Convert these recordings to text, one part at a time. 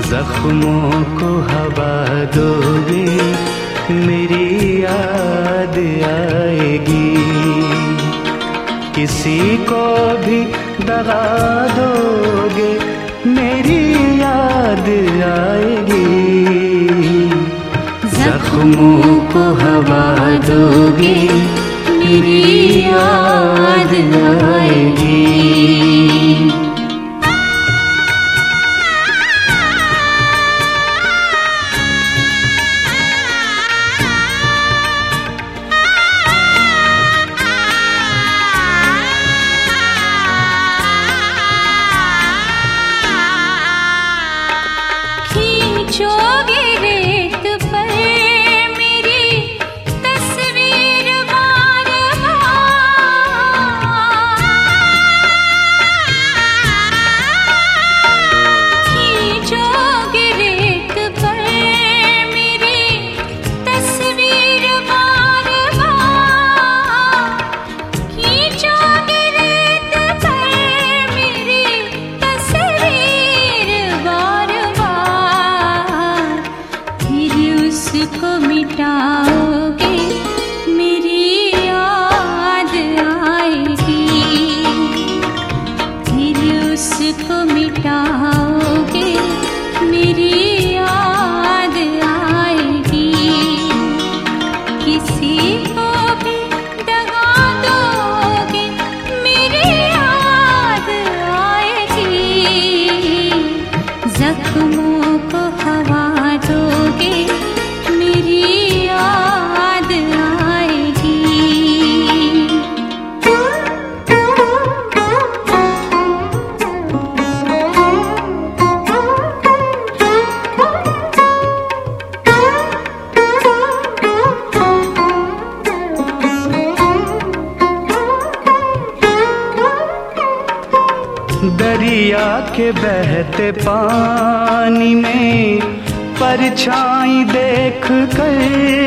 जख्मों को हवा दोगे मेरी याद आएगी, किसी को भी दगा दोगे मेरी याद आएगी। जख्मों को हवा दोगे मेरी याद आएगी। खींचोगे रेत पर मेरी तस्वीर बार बार, खींचोगे रेत पर मेरी तस्वीर बार बार, खींचोगे रेत पर मेरी तस्वीर बार बार, उसको मिटाओगे मेरी याद आएगी, फिर उसको मिटाओगे मेरी याद आएगी। किसी को भी दगा दोगे मेरी याद आएगी, जख्मों को हवा दोगे मेरी याद आएगी। दरिया के बहते पानी में परछाई देख कर,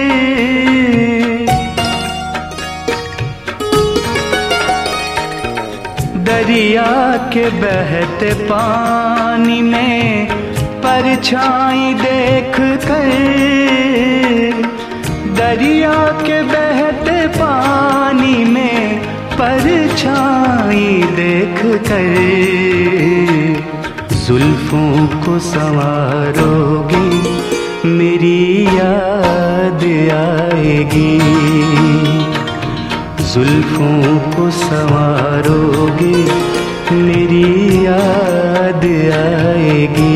दरिया के बहते पानी में परछाई देख कर, दरिया के बहते पानी में परछाई देख कर, जुल्फों को संवारोगे मेरी याद आएगी, जुल्फों को संवारोगे मेरी याद आएगी।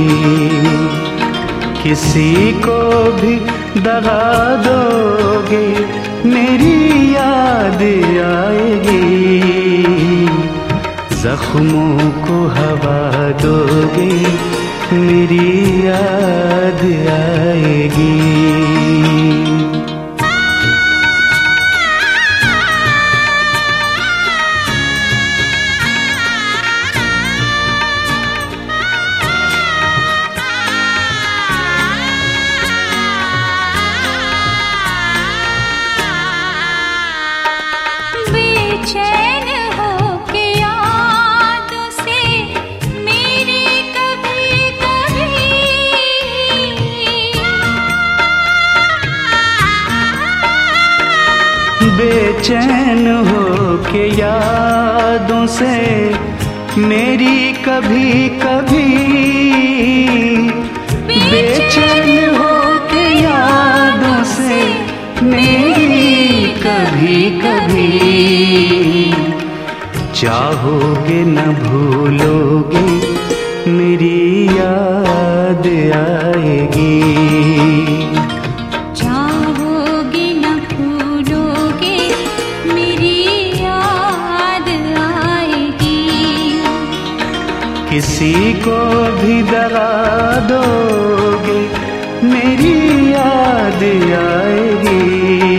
किसी को भी दगा दोगे मेरी याद आएगी, जख्मों को हवा दोगे मेरी याद आएगी। बेचैन होके यादों से मेरी कभी कभी, बेचैन होके यादों से मेरी कभी कभी, बेचैन होके यादों से मेरी कभी कभी, चाहोगे न भूलोगे मेरी याद आएगी, चाहोगे न भूलोगे मेरी याद आएगी। किसी को भी दगा दोगे मेरी याद आएगी,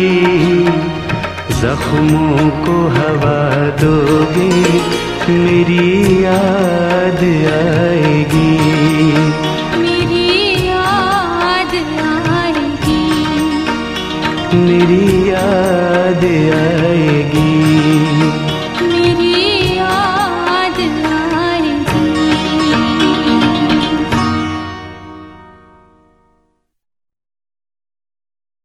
जख्मों को हवा दोगे मेरी याद आएगी।